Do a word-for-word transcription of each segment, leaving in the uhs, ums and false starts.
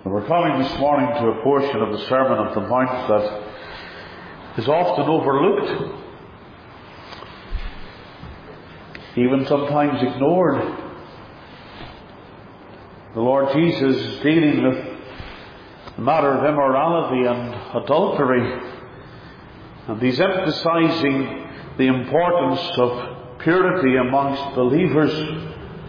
We're coming this morning to a portion of the Sermon on the Mount that is often overlooked, even sometimes ignored. The Lord Jesus is dealing with the matter of immorality and adultery, and He's emphasizing the importance of purity amongst believers.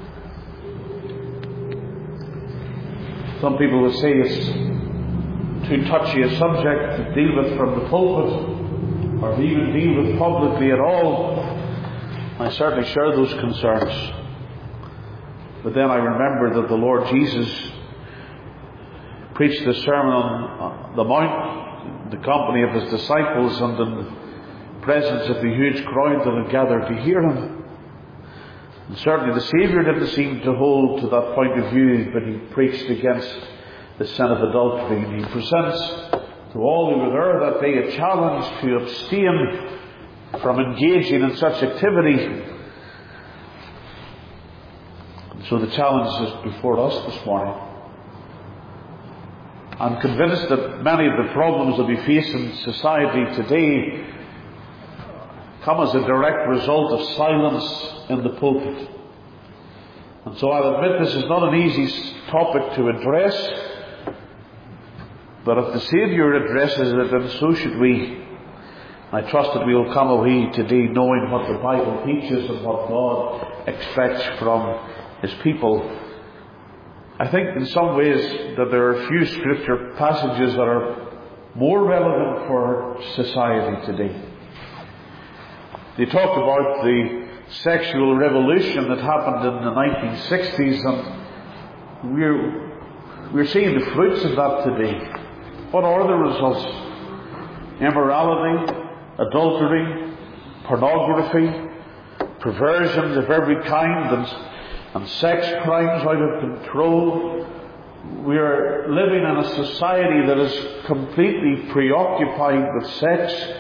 Some people would say it's too touchy a subject to deal with from the pulpit, or to even deal with publicly at all. I certainly share those concerns. But then I remember that the Lord Jesus preached the Sermon on the Mount in the company of His disciples and in the presence of the huge crowd that had gathered to hear Him. And certainly the Saviour didn't seem to hold to that point of view, but He preached against the sin of adultery, and He presents to all who were there that day a challenge to abstain from engaging in such activity. And so the challenge is before us this morning. I'm convinced that many of the problems that we face in society today come as a direct result of silence in the pulpit. And so I'll admit this is not an easy topic to address, but if the Saviour addresses it, then so should we. I trust that we will come away today knowing what the Bible teaches and what God expects from His people. I think in some ways that there are a few scripture passages that are more relevant for society today. They talked about the sexual revolution that happened in the nineteen sixties, and we're, we're seeing the fruits of that today. What are the results? Immorality, adultery, pornography, perversions of every kind, and, and sex crimes out of control. We are living in a society that is completely preoccupied with sex.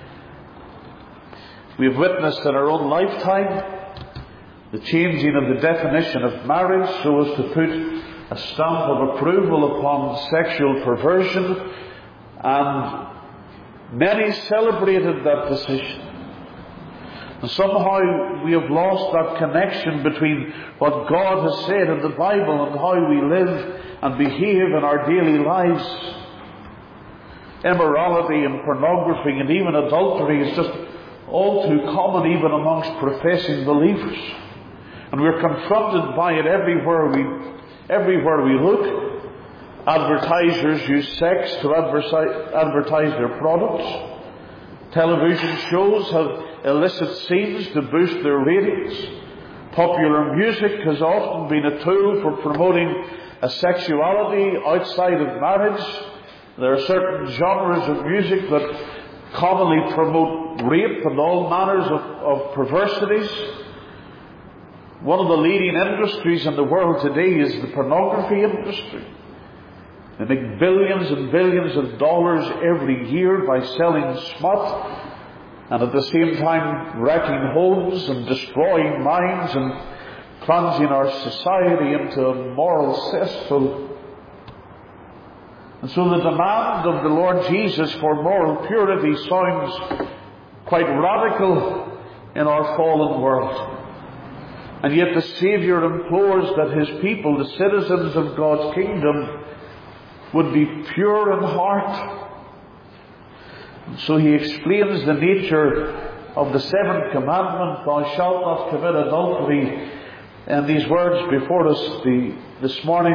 We have witnessed in our own lifetime the changing of the definition of marriage so as to put a stamp of approval upon sexual perversion, and many celebrated that decision. And somehow we have lost that connection between what God has said in the Bible and how we live and behave in our daily lives. Immorality and pornography and even adultery is just all too common even amongst professing believers. And we're confronted by it everywhere we everywhere we look. Advertisers use sex to advertise, advertise their products. Television shows have illicit scenes to boost their ratings. Popular music has often been a tool for promoting a sexuality outside of marriage. There are certain genres of music that commonly promote rape and all manners of, of perversities. One of the leading industries in the world today is the pornography industry. They make billions and billions of dollars every year by selling smut, and at the same time wrecking homes and destroying minds and plunging our society into a moral cesspool. And so the demand of the Lord Jesus for moral purity sounds quite radical in our fallen world. And yet the Saviour implores that His people, the citizens of God's kingdom, would be pure in heart. And so He explains the nature of the seventh commandment, thou shalt not commit adultery, in these words before us the, this morning.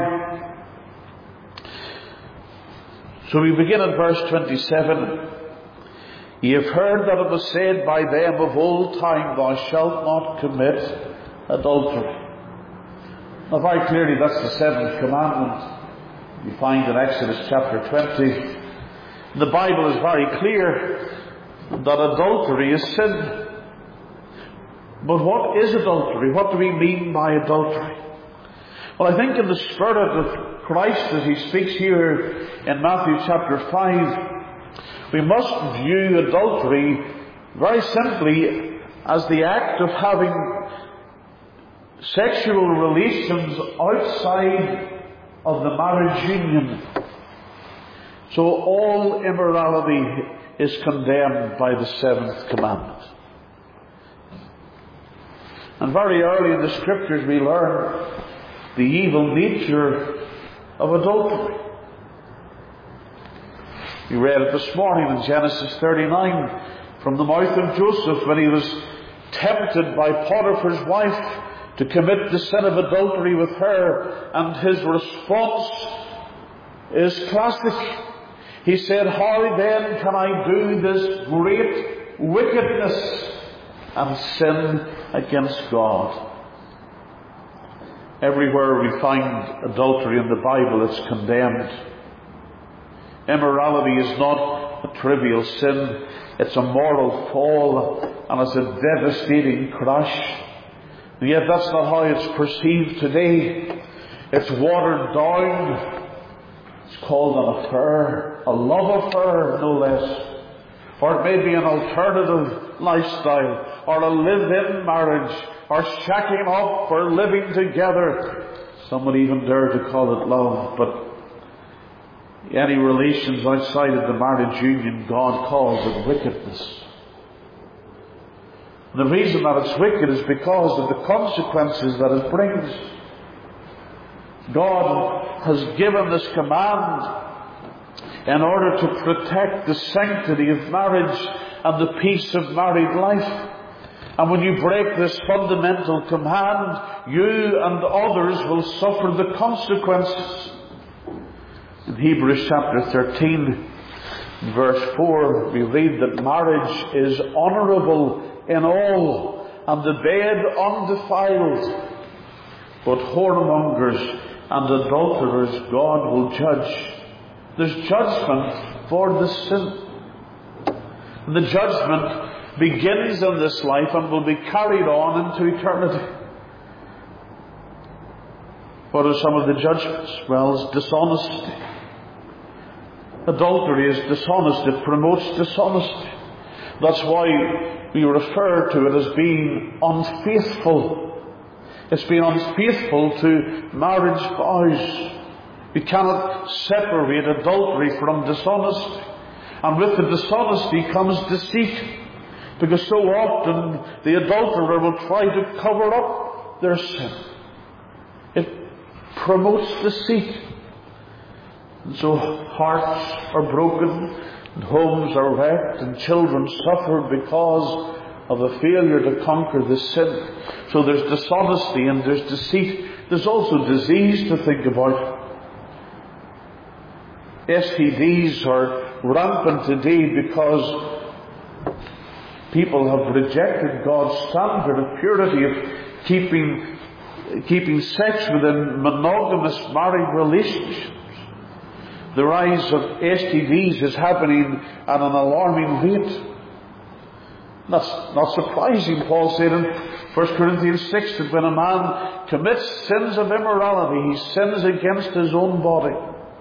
So we begin at verse twenty-seven. Ye have heard that it was said by them of old time, thou shalt not commit adultery. Now very clearly that's the seventh commandment. You find in Exodus chapter twenty. The Bible is very clear that adultery is sin. But what is adultery? What do we mean by adultery? Well, I think in the spirit of Christ as He speaks here in Matthew chapter five, we must view adultery very simply as the act of having sexual relations outside of the marriage union. So all immorality is condemned by the seventh commandment. And very early in the Scriptures we learn the evil nature of adultery. We read it this morning in Genesis thirty-nine from the mouth of Joseph when he was tempted by Potiphar's wife to commit the sin of adultery with her, and his response is classic. He said, "How then can I do this great wickedness and sin against God?" Everywhere we find adultery in the Bible, it's condemned. Immorality is not a trivial sin. It's a moral fall, and it's a devastating crash. And yet that's not how it's perceived today. It's watered down. It's called an affair, a love affair, no less. Or it may be an alternative lifestyle, or a live-in marriage, or shacking up, or living together. Some would even dare to call it love, but any relations outside of the marriage union, God calls it wickedness. And the reason that it's wicked is because of the consequences that it brings. God has given this command in order to protect the sanctity of marriage and the peace of married life. And when you break this fundamental command, you and others will suffer the consequences. In Hebrews chapter thirteen, verse four, we read that marriage is honourable in all, and the bed undefiled. But whoremongers and adulterers God will judge. There's judgment for the sin. And the judgment begins in this life and will be carried on into eternity. What are some of the judgments? Well, it's dishonesty. Adultery is dishonest. It promotes dishonesty. That's why we refer to it as being unfaithful. It's being unfaithful to marriage vows. We cannot separate adultery from dishonesty. And with the dishonesty comes deceit. Because so often the adulterer will try to cover up their sin. It promotes deceit. And so hearts are broken, and homes are wrecked, and children suffer because of a failure to conquer the sin. So there's dishonesty and there's deceit. There's also disease to think about. S T Ds are rampant today because people have rejected God's standard of purity of keeping, keeping sex within monogamous married relationships. The rise of S T Ds is happening at an alarming rate. That's not surprising. Paul said in First Corinthians six that when a man commits sins of immorality, he sins against his own body.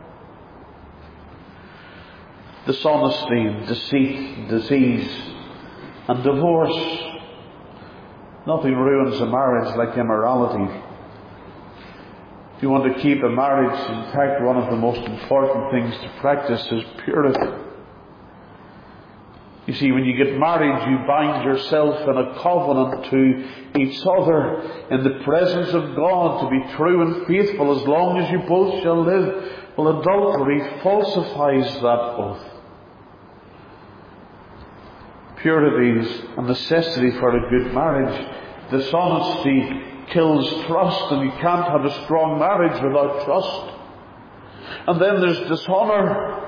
Dishonesty, deceit, disease, and divorce. Nothing ruins a marriage like immorality. If you want to keep a marriage intact, one of the most important things to practice is purity. You see, when you get married, you bind yourself in a covenant to each other in the presence of God to be true and faithful as long as you both shall live. Well, adultery falsifies that oath. Purity is a necessity for a good marriage. Dishonesty kills trust, and you can't have a strong marriage without trust. And then there's dishonour.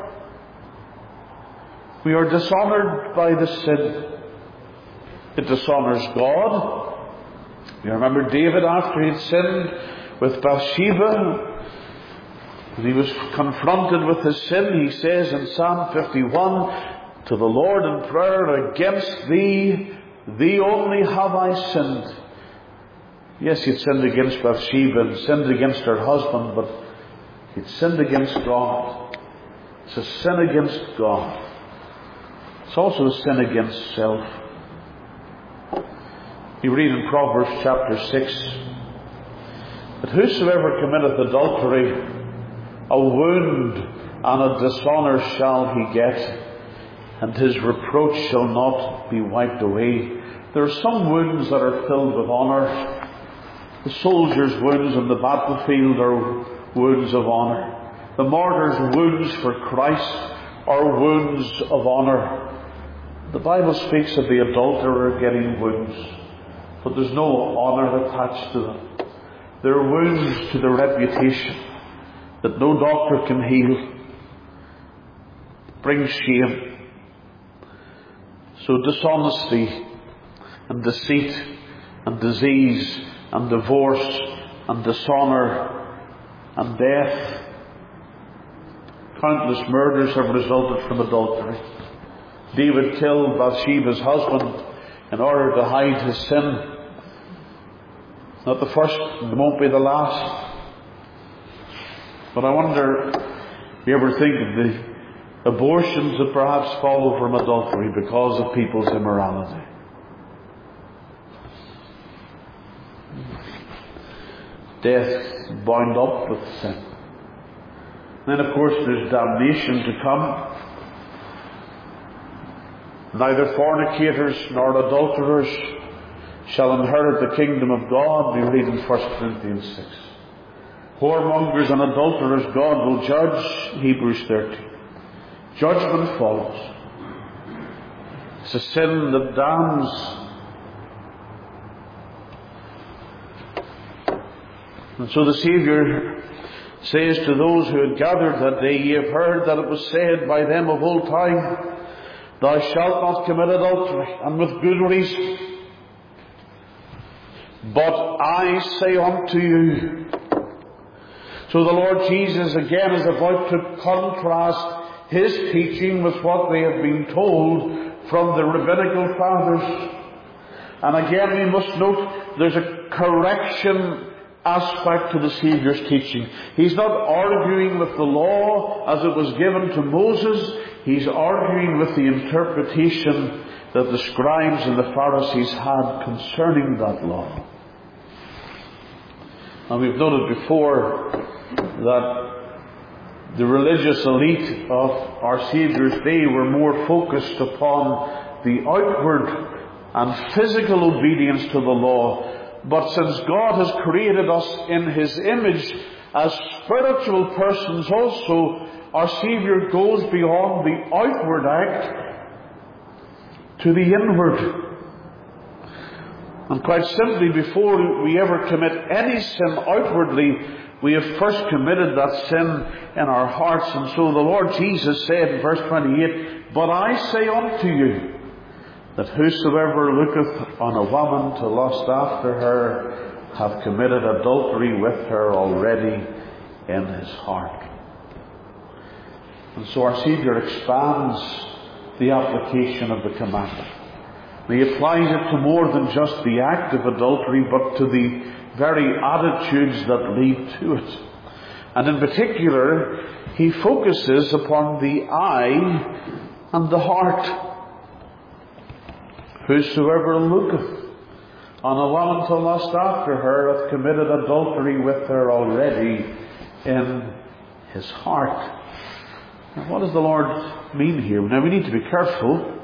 We are dishonoured by the sin. It dishonours God. You remember David after he had sinned with Bathsheba, and he was confronted with his sin. He says in Psalm fifty-one, to the Lord in prayer, against thee, thee only have I sinned. Yes, he'd sinned against Bathsheba and sinned against her husband, but he'd sinned against God. It's a sin against God. It's also a sin against self. You read in Proverbs chapter six that whosoever committeth adultery A wound and a dishonour shall he get, and his reproach shall not be wiped away. There are some wounds that are filled with honour. The soldier's wounds on the battlefield are wounds of honour. The martyr's wounds for Christ are wounds of honour. The Bible speaks of the adulterer getting wounds, but there's no honour attached to them. They're wounds to the reputation that no doctor can heal. Brings shame. So dishonesty and deceit and disease and divorce and dishonour and death. Countless murders have resulted from adultery. David killed Bathsheba's husband in order to hide his sin. It's not the first, it won't be the last. But I wonder if you ever think of the abortions that perhaps follow from adultery because of people's immorality. Death bound up with sin. Then of course there's damnation to come. Neither fornicators nor adulterers shall inherit the kingdom of God, we read in First Corinthians six. Whoremongers and adulterers God will judge, Hebrews thirteen. Judgment follows. It's a sin that damns. And so the Saviour says to those who had gathered that day, ye have heard that it was said by them of old time, thou shalt not commit adultery, and with good reason. But I say unto you. So the Lord Jesus again is about to contrast His teaching with what they have been told from the rabbinical fathers. And again we must note there's a correction aspect to the Saviour's teaching. He's not arguing with the law as it was given to Moses. He's arguing with the interpretation that the scribes and the Pharisees had concerning that law. And we've noted before that the religious elite of our Saviour's day were more focused upon the outward and physical obedience to the law. But since God has created us in His image as spiritual persons also, our Saviour goes beyond the outward act to the inward. And quite simply, before we ever commit any sin outwardly, we have first committed that sin in our hearts. And so the Lord Jesus said in verse twenty-eight, but I say unto you, that whosoever looketh on a woman to lust after her hath committed adultery with her already in his heart. And so our Saviour expands the application of the commandment. He applies it to more than just the act of adultery, but to the very attitudes that lead to it. And in particular, He focuses upon the eye and the heart. Whosoever looketh on a woman to lust after her hath committed adultery with her already in his heart. Now, what does the Lord mean here? Now, we need to be careful.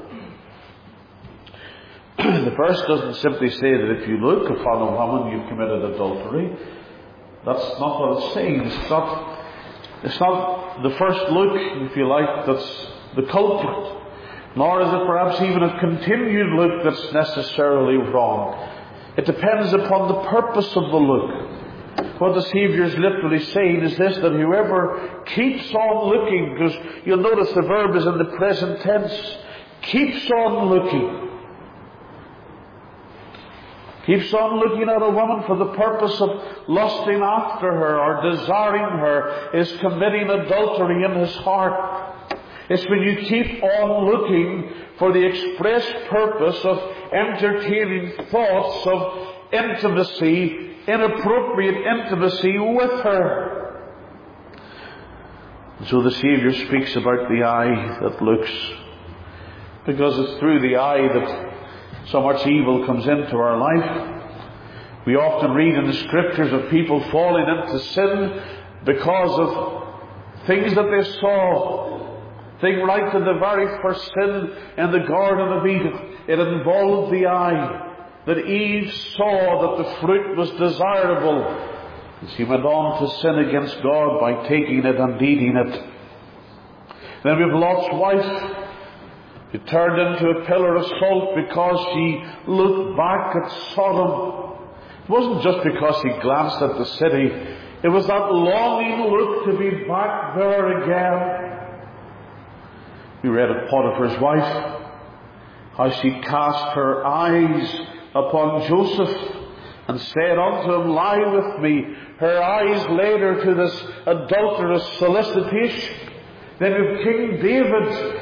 The verse doesn't simply say that if you look upon a woman you've committed adultery. That's not what it's saying. It's not, it's not the first look, if you like, that's the culprit. Nor is it perhaps even a continued look that's necessarily wrong. It depends upon the purpose of the look. What the Saviour is literally saying is this, that whoever keeps on looking, because you'll notice the verb is in the present tense, keeps on looking. Keeps on looking at a woman for the purpose of lusting after her or desiring her, is committing adultery in his heart. It's when you keep on looking for the express purpose of entertaining thoughts of intimacy, inappropriate intimacy with her. And so the Saviour speaks about the eye that looks, because it's through the eye that so much evil comes into our life. We often read in the Scriptures of people falling into sin because of things that they saw. Think right to the very first sin in the Garden of Eden. It involved the eye. That Eve saw that the fruit was desirable. And she went on to sin against God by taking it and eating it. Then we have Lot's wife. She turned into a pillar of salt because she looked back at Sodom. It wasn't just because she glanced at the city. It was that longing look to be back there again. We read of Potiphar's wife, how she cast her eyes upon Joseph and said unto him, lie with me. Her eyes led her to this adulterous solicitation. Then of King David,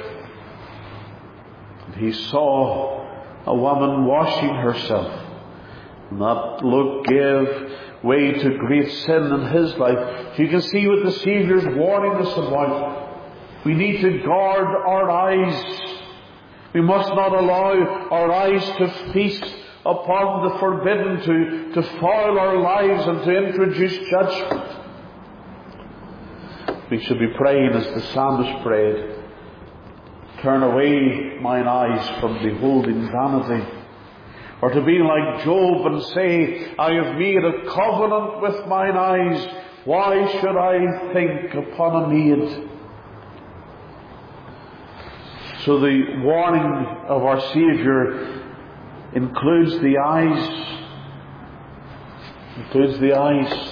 he saw a woman washing herself. And that look gave way to great sin in his life. You can see what the Saviour's warning us about. We need to guard our eyes. We must not allow our eyes to feast upon the forbidden, to, to foul our lives and to introduce judgment. We should be praying as the psalmist prayed, turn away mine eyes from beholding vanity. Or to be like Job and say, I have made a covenant with mine eyes. Why should I think upon a maid? So the warning of our Saviour includes the eyes. Includes the eyes.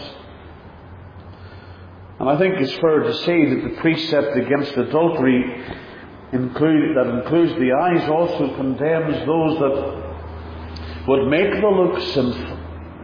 And I think it's fair to say that the precept against adultery include, that includes the eyes also condemns those that would make the look sinful.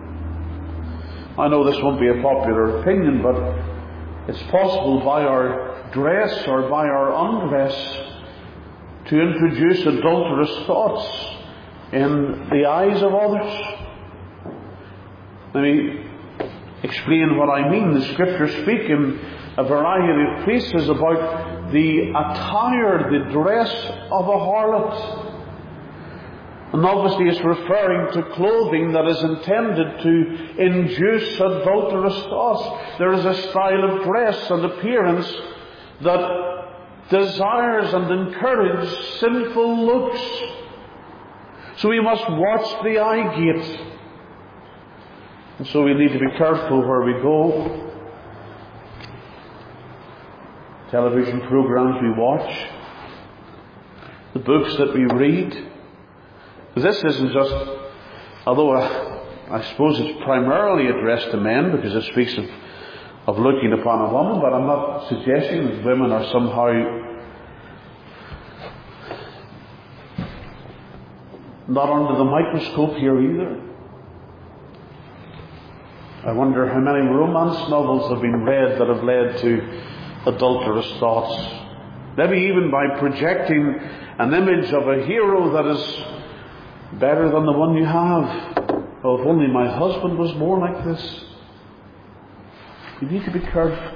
I know this won't be a popular opinion, but it's possible by our dress or by our undress to introduce adulterous thoughts in the eyes of others. Let me explain what I mean. The Scriptures speak in a variety of places about the attire, the dress of a harlot. And obviously it's referring to clothing that is intended to induce adulterous thoughts. There is a style of dress and appearance that desires and encourages sinful looks. So we must watch the eye gate. And so we need to be careful where we go. Television programs we watch. The books that we read. This isn't just, although I, I suppose it's primarily addressed to men because it speaks of, of looking upon a woman, but I'm not suggesting that women are somehow not under the microscope here either. I wonder how many romance novels have been read that have led to adulterous thoughts. Maybe even by projecting an image of a hero that is better than the one you have. Oh, if only my husband was more like this. You need to be careful.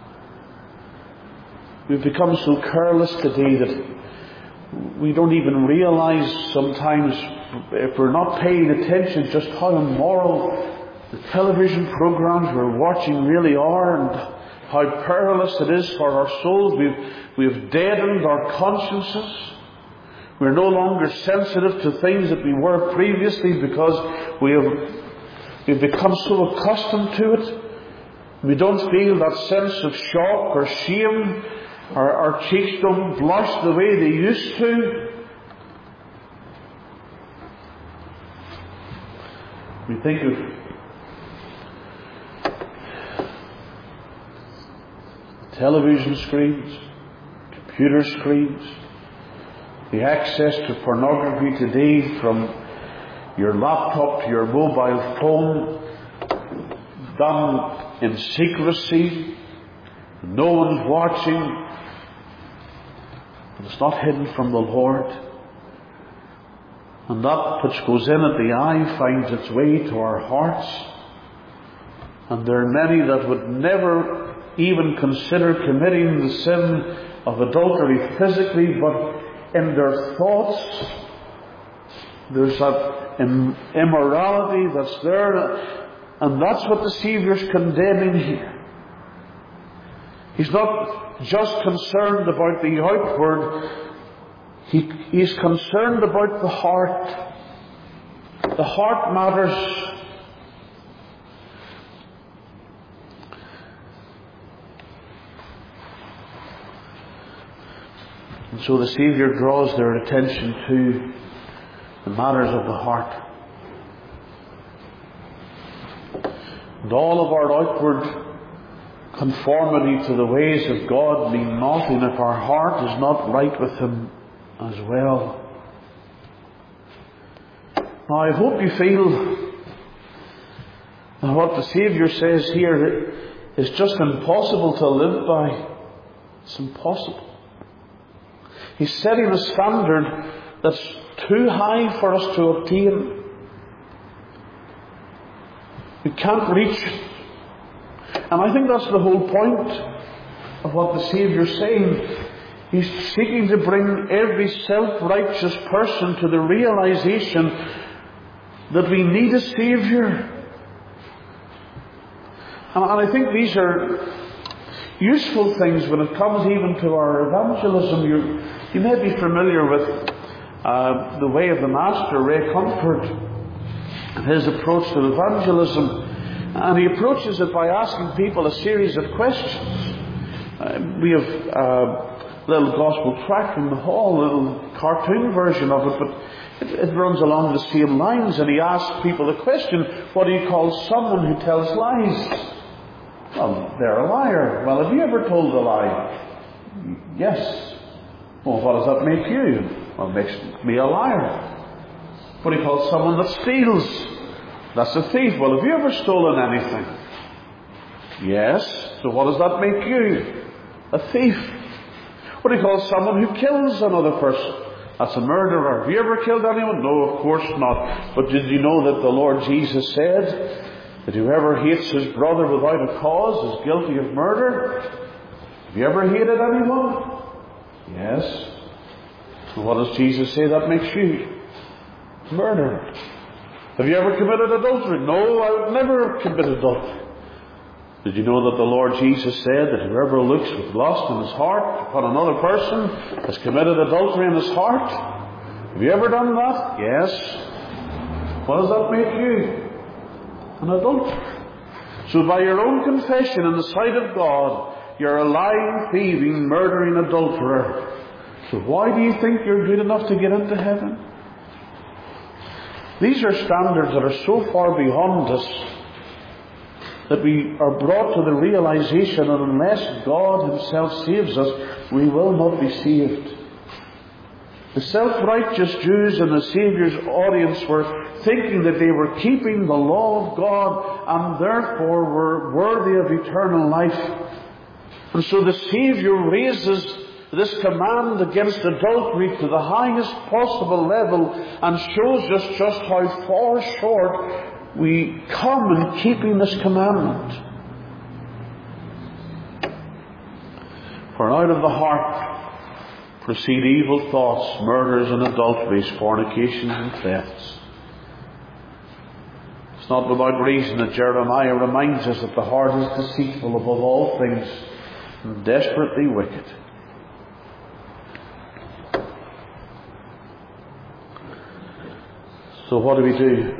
We've become so careless today that we don't even realize sometimes, if we're not paying attention, just how immoral the television programs we're watching really are and how perilous it is for our souls. We've, we've deadened our consciences. We're no longer sensitive to things that we were previously because we have we've become so accustomed to it. We don't feel that sense of shock or shame. Our, our cheeks don't blush the way they used to. We think of television screens, computer screens, the access to pornography today from your laptop to your mobile phone, done in secrecy, no one's watching, and it's not hidden from the Lord. And that which goes in at the eye finds its way to our hearts. And there are many that would never even consider committing the sin of adultery physically, but in their thoughts, there's that immorality that's there, and that's what the Saviour's condemning here. He's not just concerned about the outward. He, he's concerned about the heart. The heart matters. And so the Saviour draws their attention to the matters of the heart. And all of our outward conformity to the ways of God mean nothing if our heart is not right with Him as well. Now I hope you feel that what the Saviour says here is just impossible to live by. It's impossible. He's setting a standard that's too high for us to obtain. We can't reach it. And I think that's the whole point of what the Saviour's saying. He's seeking to bring every self-righteous person to the realization that we need a Saviour. And, and I think these are useful things when it comes even to our evangelism. You, you may be familiar with uh, the way of the Master, Ray Comfort, and his approach to evangelism. And he approaches it by asking people a series of questions. Uh, we have a little gospel tract in the hall, a little cartoon version of it, but it, it runs along the same lines. And he asks people the question, what do you call someone who tells lies? Well, they're a liar. Well, have you ever told a lie? Yes. Well, what does that make you? Well, it makes me a liar. What do you call someone that steals? That's a thief. Well, have you ever stolen anything? Yes. So what does that make you? A thief. What do you call someone who kills another person? That's a murderer. Have you ever killed anyone? No, of course not. But did you know that the Lord Jesus said that whoever hates his brother without a cause is guilty of murder? Have you ever hated anyone? Yes. So what does Jesus say that makes you? Murderer. Have you ever committed adultery? No, I would never commit adultery. Did you know that the Lord Jesus said that whoever looks with lust in his heart upon another person has committed adultery in his heart? Have you ever done that? Yes. What does that make you? An adulterer. So by your own confession in the sight of God, you're a lying, thieving, murdering adulterer. So why do you think you're good enough to get into heaven? These are standards that are so far beyond us that we are brought to the realization that unless God Himself saves us, we will not be saved. The self-righteous Jews in the Saviour's audience were thinking that they were keeping the law of God and therefore were worthy of eternal life. And so the Saviour raises this command against adultery to the highest possible level and shows us just how far short we come in keeping this commandment. For out of the heart proceed evil thoughts, murders and adulteries, fornications and thefts. It's not without reason that Jeremiah reminds us that the heart is deceitful above all things and desperately wicked. So what do we do?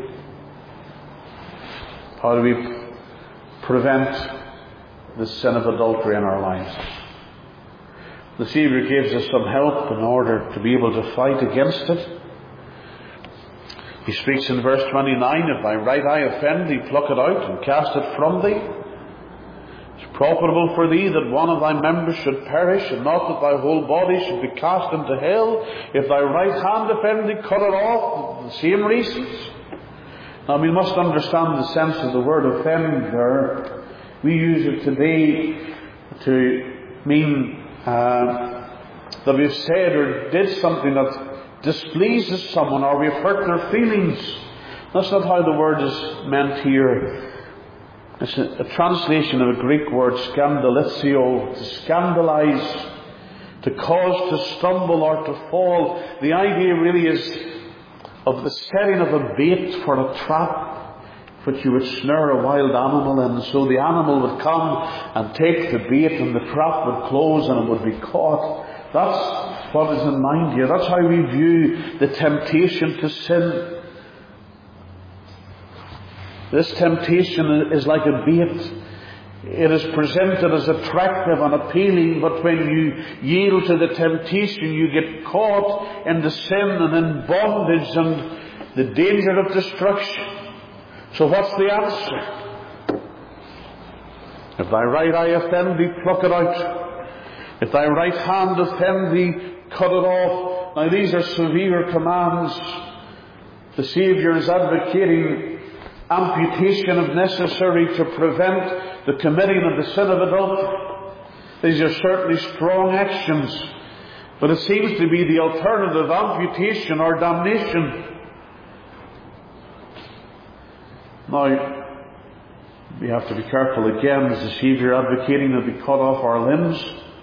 How do we prevent the sin of adultery in our lives? The Saviour gives us some help in order to be able to fight against it. He speaks in verse twenty-nine, if thy right eye offend thee, pluck it out and cast it from thee. It's profitable for thee that one of thy members should perish, and not that thy whole body should be cast into hell. If thy right hand offend thee, cut it off, for the same reasons. Now we must understand the sense of the word offend there. We use it today to mean uh, that we've said or did something that displeases someone, or we've hurt their feelings. That's not how the word is meant here. It's a, a translation of a Greek word, scandalizio, to scandalize, to cause to stumble or to fall. The idea really is of the setting of a bait for a trap, which you would snare a wild animal in. So the animal would come and take the bait, and the trap would close and it would be caught. That's what is in mind here. That's how we view the temptation to sin. This temptation is like a bait. It is presented as attractive and appealing, but when you yield to the temptation, you get caught in the sin and in bondage and the danger of destruction. So what's the answer? If thy right eye offend thee, pluck it out. If thy right hand offend thee, cut it off. Now these are severe commands. The Saviour is advocating amputation if necessary to prevent the committing of the sin of adultery. These are certainly strong actions, but it seems to be the alternative, amputation or damnation. Now, we have to be careful again. Is the Saviour advocating that we cut off our limbs?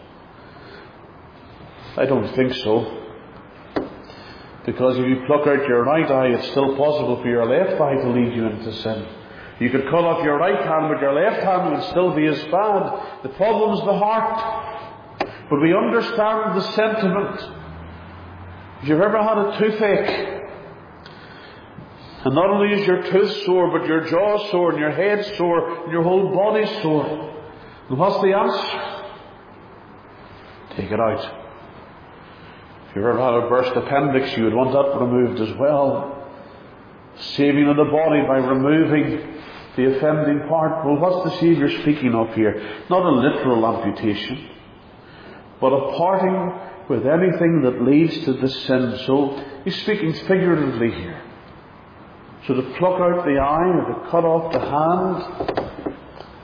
I don't think so. Because if you pluck out your right eye, it's still possible for your left eye to lead you into sin. You could cut off your right hand, but your left hand would still be as bad. The problem's the heart. But we understand the sentiment. If you've ever had a toothache, and not only is your tooth sore, but your jaw sore, and your head sore, and your whole body sore, and what's the answer? Take it out. If you ever had a burst appendix, you would want that removed as well. Saving of the body by removing the offending part. Well, what's the Saviour speaking of here? Not a literal amputation, but a parting with anything that leads to the sin. So he's speaking figuratively here. So to pluck out the eye or to cut off the hand,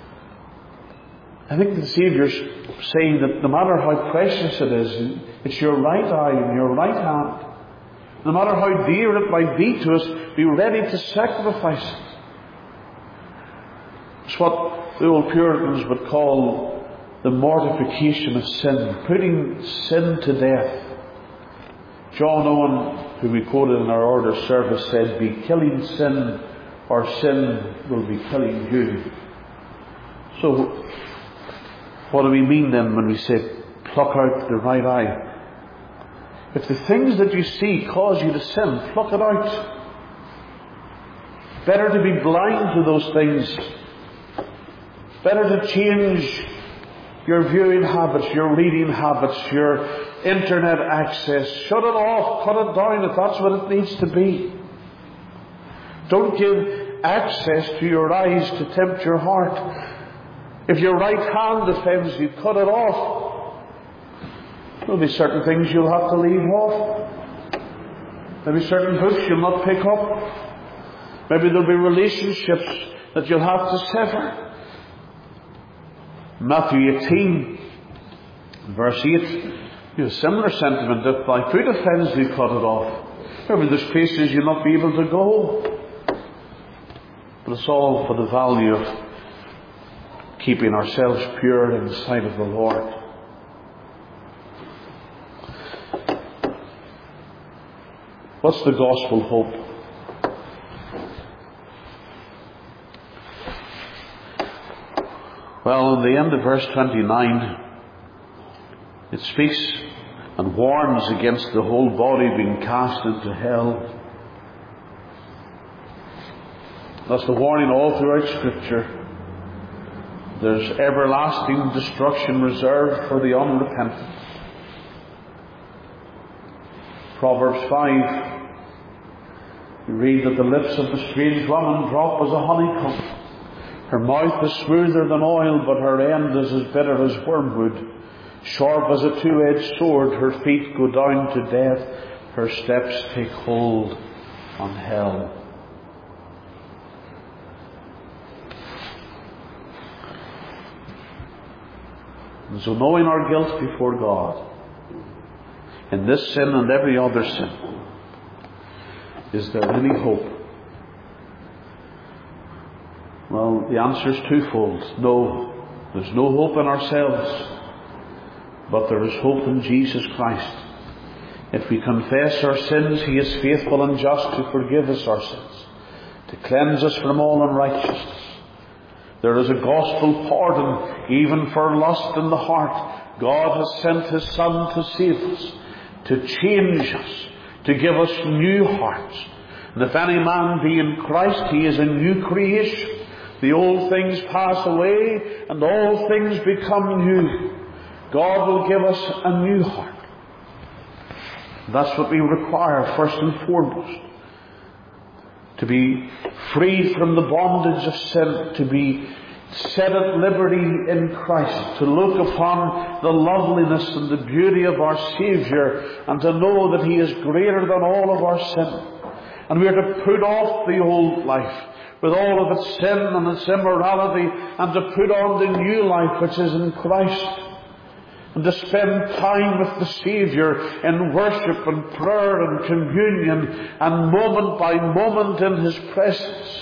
I think the Saviour's saying that no matter how precious it is, it's your right eye and your right hand. No matter how dear it might be to us, be ready to sacrifice it. It's what the old Puritans would call the mortification of sin, putting sin to death. John Owen, who we quoted in our order service, said, "Be killing sin, or sin will be killing you." So, what do we mean then when we say, pluck out the right eye? If the things that you see cause you to sin, pluck it out. Better to be blind to those things. Better to change your viewing habits, your reading habits, your internet access. Shut it off, cut it down if that's what it needs to be. Don't give access to your eyes to tempt your heart. If your right hand offends you, cut it off. There'll be certain things you'll have to leave off. Maybe certain books you'll not pick up. Maybe there'll be relationships that you'll have to sever. Matthew eighteen, verse eight, you have a similar sentiment. If thy foot offends thee, cut it off. Maybe there's places you'll not be able to go. But it's all for the value of keeping ourselves pure in the sight of the Lord. What's the gospel hope? Well, in the end of verse twenty-nine, it speaks and warns against the whole body being cast into hell. That's the warning all throughout Scripture. There's everlasting destruction reserved for the unrepentant. Proverbs five, we read that the lips of the strange woman drop as a honeycomb. Her mouth is smoother than oil, but her end is as bitter as wormwood. Sharp as a two-edged sword, her feet go down to death. Her steps take hold on hell. And so knowing our guilt before God, in this sin and every other sin, is there any hope? Well, the answer is twofold. No, there's no hope in ourselves, but there is hope in Jesus Christ. If we confess our sins, He is faithful and just to forgive us our sins to cleanse us from all unrighteousness. There is a gospel pardon even for lust in the heart. God has sent His Son to save us, to change us, to give us new hearts. And if any man be in Christ, he is a new creation. The old things pass away and all things become new. God will give us a new heart. That's what we require first and foremost. To be freed from the bondage of sin, to be set at liberty in Christ, to look upon the loveliness and the beauty of our Saviour, and to know that He is greater than all of our sin. And we are to put off the old life with all of its sin and its immorality, and to put on the new life which is in Christ. And to spend time with the Saviour in worship and prayer and communion, and moment by moment in His presence.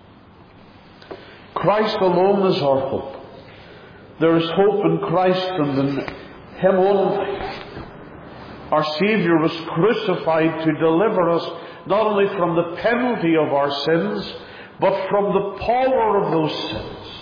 Christ alone is our hope. There is hope in Christ and in Him only. Our Saviour was crucified to deliver us not only from the penalty of our sins, but from the power of those sins.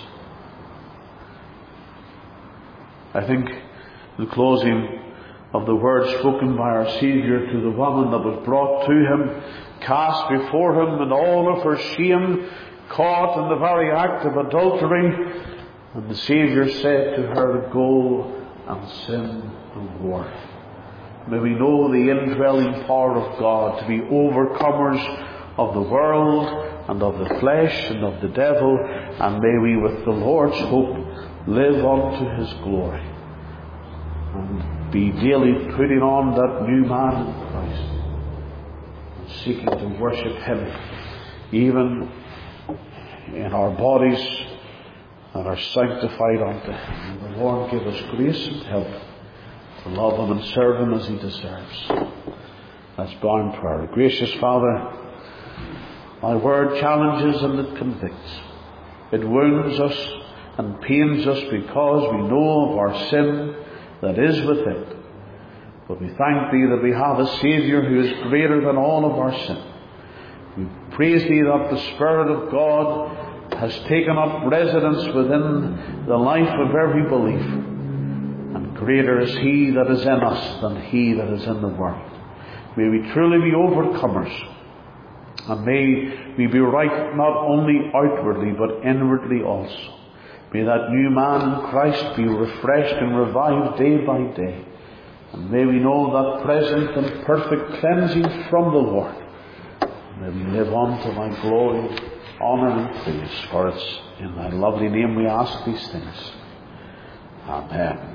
I think the closing of the words spoken by our Saviour to the woman that was brought to Him, cast before Him in all of her shame, caught in the very act of adultery, and the Saviour said to her, "Go and sin no more." May we know the indwelling power of God to be overcomers of the world and of the flesh and of the devil, and may we with the Lord's hope live unto His glory and be daily putting on that new man in Christ and seeking to worship Him even in our bodies that are sanctified unto Him. May the Lord give us grace and help to love Him and serve Him as He deserves. Let's bow in prayer. Gracious Father, Thy word challenges and it convicts. It wounds us and pains us because we know of our sin that is within. But we thank Thee that we have a Saviour who is greater than all of our sin. We praise Thee that the Spirit of God has taken up residence within the life of every believer. And greater is He that is in us than he that is in the world. May we truly be overcomers. And may we be right not only outwardly but inwardly also. May that new man in Christ be refreshed and revived day by day. And may we know that present and perfect cleansing from the Lord. May we live on to Thy glory, honour and praise. For it's in Thy lovely name we ask these things. Amen.